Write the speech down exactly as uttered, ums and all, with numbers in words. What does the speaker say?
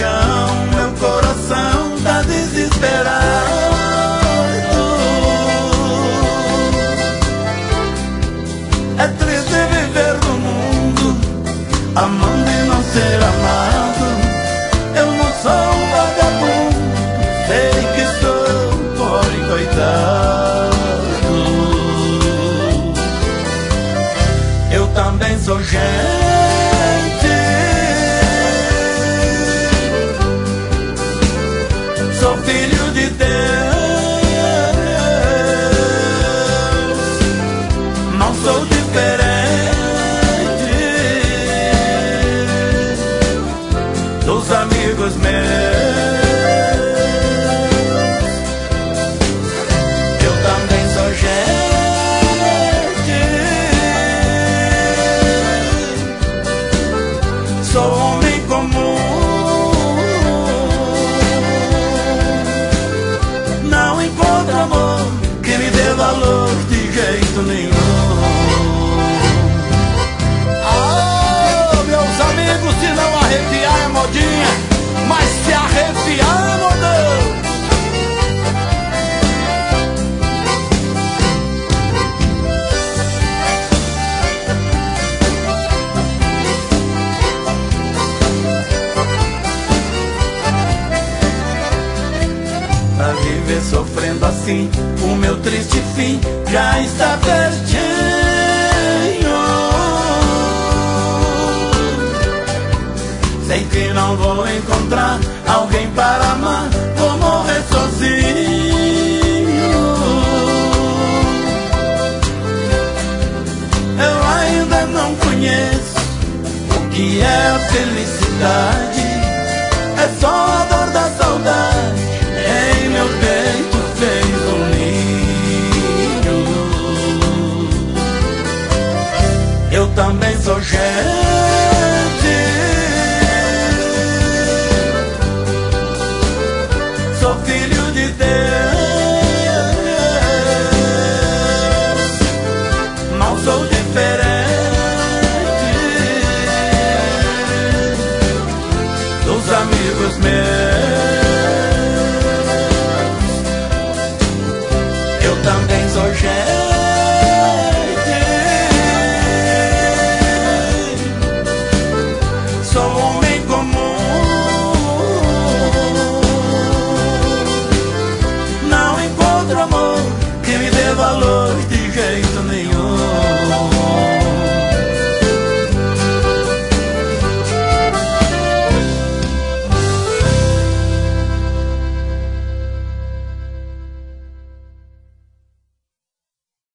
chão, meu coração tá desesperado. É triste viver no mundo, amando e não ser amado. Eu não sou um vagabundo, sei que sou pobre coitado. Eu também sou gente, sou filho de Deus, não sou diferente dos amigos meus. Eu também sou gente, sou homem comum, não encontro amor que me dê valor de jeito nenhum. Ah, meus amigos, se não arrepiar é modinha, mas se arrepiar é modão. Pra viver sofrendo assim, o meu triste fim já está pertinho. Sei que não vou encontrar alguém para amar, vou morrer sozinho. Eu ainda não conheço o que é a felicidade, é só a dor da saudade, em meu peito fez um ninho. Eu também sou gente,